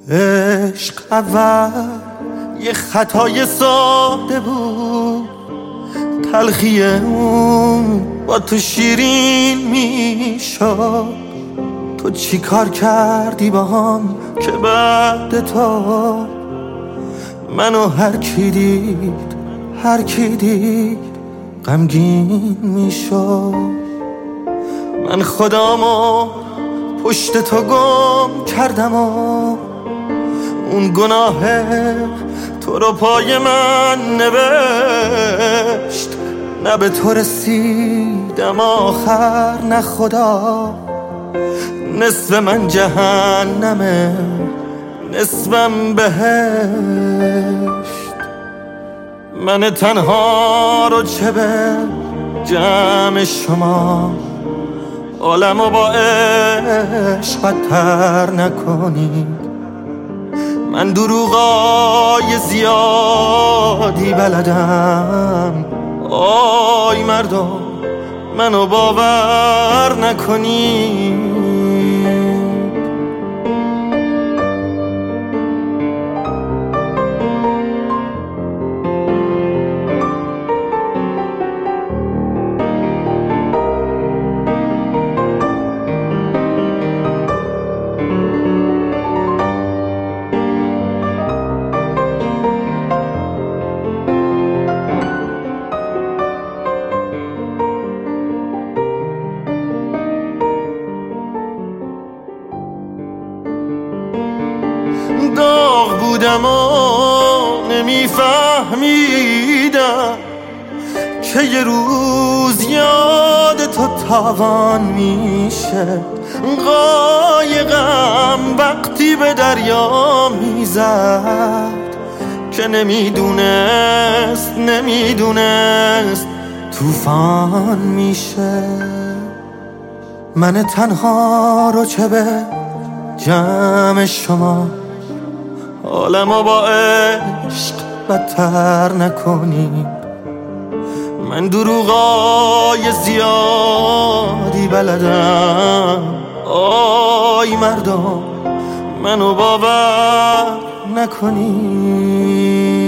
عشق اول یه خطای ساده بود، تلخی اون با تو شیرین میشد. تو چی کار کردی با هم که بعد تو منو هر کی دید غمگین میشد. من خودمو پشت تو گم کردم و اون گناه تو رو پای من نوشت. نه به تو رسیدم آخر نه خدا، نصف من جهنمه نصفم بهشت. من تنها رو چه به جمع شما، عالمو با عشق بدتر نکنید. من دروغای زیادی بلدم، آی مردم منو باور نکنید. داغ بودم و نمیفهمیدم که یه روز یاد تو تاوان میشه. قایقم وقتی به دریا میزد که نمیدونست طوفان میشه. من تنها رو چه به جمع شما، عالمو با عشق بدتر نکنید. من دروغای زیادی بلدم، آی مردم منو باور نکنید.